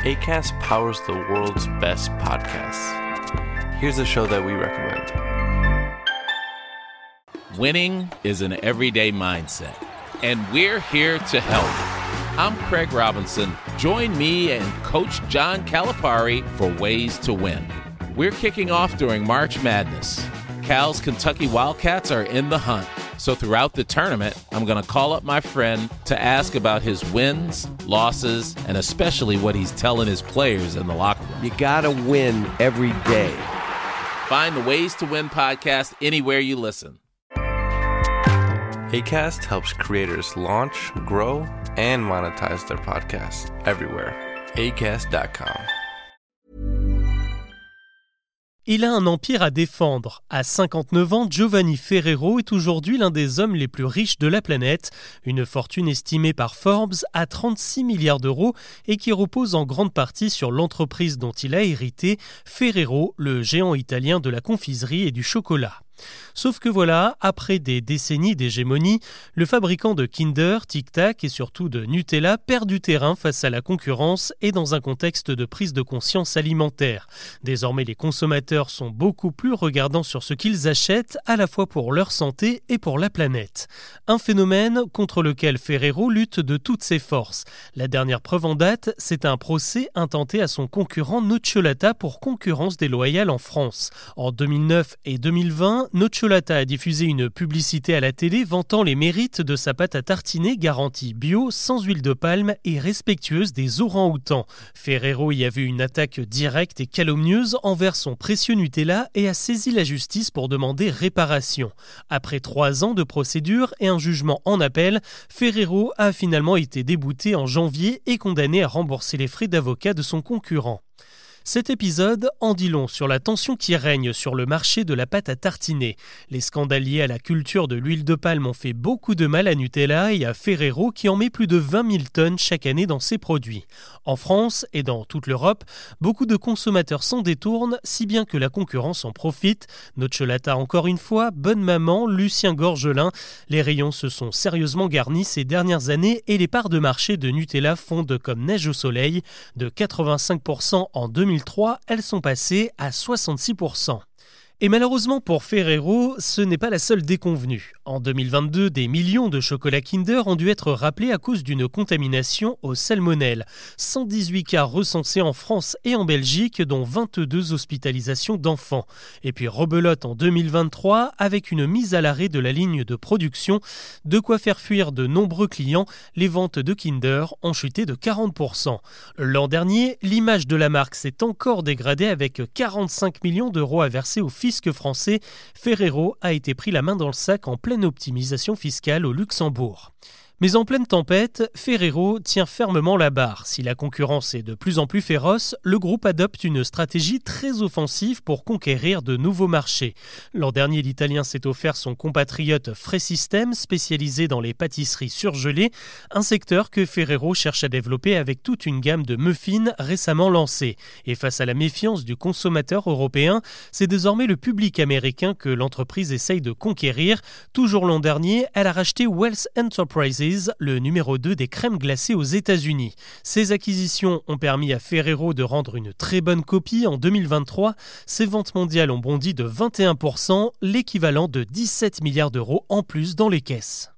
Acast powers the world's best podcasts. Here's a show that we recommend. Winning is an everyday mindset, and we're here to help. I'm Craig Robinson. Join me and Coach John Calipari for Ways to Win. We're kicking off during March Madness. Cal's Kentucky Wildcats are in the hunt. So throughout the tournament, I'm going to call up my friend to ask about his wins, losses, and especially what he's telling his players in the locker room. You got to win every day. Find the Ways to Win podcast anywhere you listen. Acast helps creators launch, grow, and monetize their podcasts everywhere. Acast.com. Il a un empire à défendre. À 59 ans, Giovanni Ferrero est aujourd'hui l'un des hommes les plus riches de la planète. Une fortune estimée par Forbes à 36 milliards d'euros et qui repose en grande partie sur l'entreprise dont il a hérité, Ferrero, le géant italien de la confiserie et du chocolat. Sauf que voilà, après des décennies d'hégémonie, le fabricant de Kinder, Tic Tac et surtout de Nutella perd du terrain face à la concurrence et dans un contexte de prise de conscience alimentaire. Désormais, les consommateurs sont beaucoup plus regardants sur ce qu'ils achètent, à la fois pour leur santé et pour la planète. Un phénomène contre lequel Ferrero lutte de toutes ses forces. La dernière preuve en date, c'est un procès intenté à son concurrent Nocciolata pour concurrence déloyale en France. En 2009 et 2020, Nocciolata a diffusé une publicité à la télé vantant les mérites de sa pâte à tartiner garantie bio, sans huile de palme et respectueuse des orang-outans. Ferrero y a vu une attaque directe et calomnieuse envers son précieux Nutella et a saisi la justice pour demander réparation. Après 3 ans de procédure et un jugement en appel, Ferrero a finalement été débouté en janvier et condamné à rembourser les frais d'avocat de son concurrent. Cet épisode en dit long sur la tension qui règne sur le marché de la pâte à tartiner. Les scandales liés à la culture de l'huile de palme ont fait beaucoup de mal à Nutella et à Ferrero qui en met plus de 20 000 tonnes chaque année dans ses produits. En France et dans toute l'Europe, beaucoup de consommateurs s'en détournent, si bien que la concurrence en profite. Nocciolata encore une fois, Bonne Maman, Lucien Gorgelin. Les rayons se sont sérieusement garnis ces dernières années et les parts de marché de Nutella fondent comme neige au soleil. De 85% en 2003, elles sont passées à 66%. Et malheureusement pour Ferrero, ce n'est pas la seule déconvenue. En 2022, des millions de chocolats Kinder ont dû être rappelés à cause d'une contamination au salmonelle. 118 cas recensés en France et en Belgique, dont 22 hospitalisations d'enfants. Et puis rebelote en 2023 avec une mise à l'arrêt de la ligne de production. De quoi faire fuir de nombreux clients, les ventes de Kinder ont chuté de 40%. L'an dernier, l'image de la marque s'est encore dégradée avec 45 millions d'euros à verser au fisc français. Ferrero a été pris la main dans le sac en pleine optimisation fiscale au Luxembourg. Mais en pleine tempête, Ferrero tient fermement la barre. Si la concurrence est de plus en plus féroce, le groupe adopte une stratégie très offensive pour conquérir de nouveaux marchés. L'an dernier, l'Italien s'est offert son compatriote Fresystem, spécialisé dans les pâtisseries surgelées, un secteur que Ferrero cherche à développer avec toute une gamme de muffins récemment lancés. Et face à la méfiance du consommateur européen, c'est désormais le public américain que l'entreprise essaye de conquérir. Toujours l'an dernier, elle a racheté Wells Enterprises, le numéro 2 des crèmes glacées aux États-Unis. Ces acquisitions ont permis à Ferrero de rendre une très bonne copie en 2023. Ses ventes mondiales ont bondi de 21%, l'équivalent de 17 milliards d'euros en plus dans les caisses.